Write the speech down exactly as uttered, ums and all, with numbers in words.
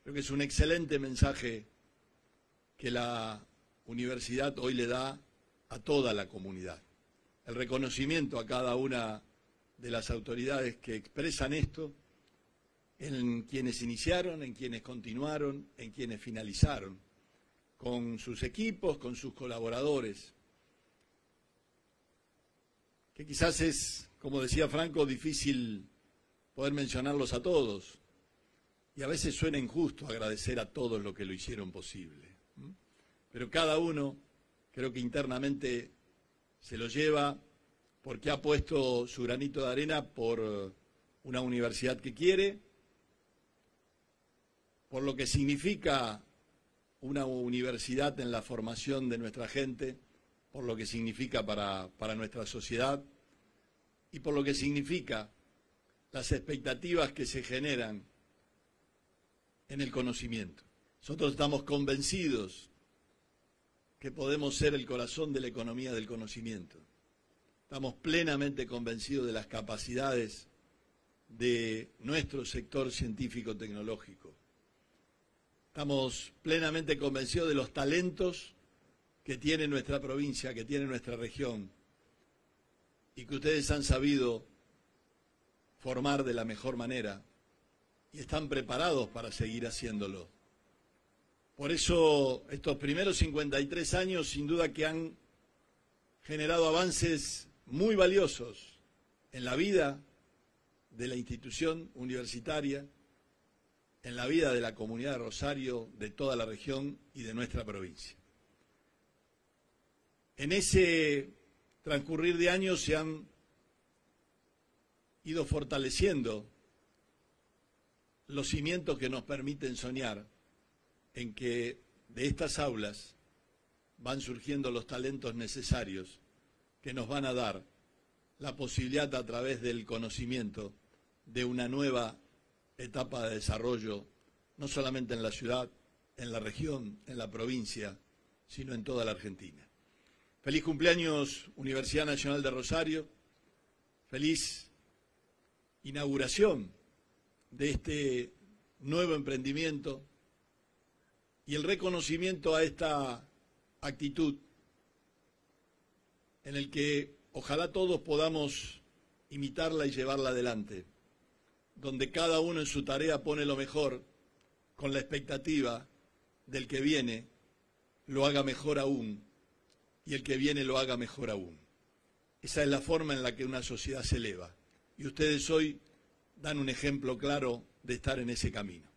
Creo que es un excelente mensaje que la universidad hoy le da a toda la comunidad. El reconocimiento a cada una de las autoridades que expresan esto, en quienes iniciaron, en quienes continuaron, en quienes finalizaron, con sus equipos, con sus colaboradores, que quizás es, como decía Franco, difícil poder mencionarlos a todos, y a veces suena injusto agradecer a todos los que lo hicieron posible. Pero cada uno, creo que internamente se lo lleva porque ha puesto su granito de arena por una universidad que quiere, por lo que significa una universidad en la formación de nuestra gente, por lo que significa para, para nuestra sociedad y por lo que significa las expectativas que se generan en el conocimiento. Nosotros estamos convencidos que podemos ser el corazón de la economía del conocimiento. Estamos plenamente convencidos de las capacidades de nuestro sector científico-tecnológico. Estamos plenamente convencidos de los talentos que tiene nuestra provincia, que tiene nuestra región, y que ustedes han sabido formar de la mejor manera y están preparados para seguir haciéndolo. Por eso estos primeros cincuenta y tres años sin duda que han generado avances muy valiosos en la vida de la institución universitaria, en la vida de la comunidad de Rosario, de toda la región y de nuestra provincia. En ese transcurrir de años se han ido fortaleciendo los cimientos que nos permiten soñar en que de estas aulas van surgiendo los talentos necesarios que nos van a dar la posibilidad a través del conocimiento de una nueva etapa de desarrollo, no solamente en la ciudad, en la región, en la provincia, sino en toda la Argentina. Feliz cumpleaños, Universidad Nacional de Rosario, feliz inauguración de este nuevo emprendimiento y el reconocimiento a esta actitud en el que ojalá todos podamos imitarla y llevarla adelante, donde cada uno en su tarea pone lo mejor con la expectativa del que viene lo haga mejor aún y el que viene lo haga mejor aún. Esa es la forma en la que una sociedad se eleva y ustedes hoy dan un ejemplo claro de estar en ese camino.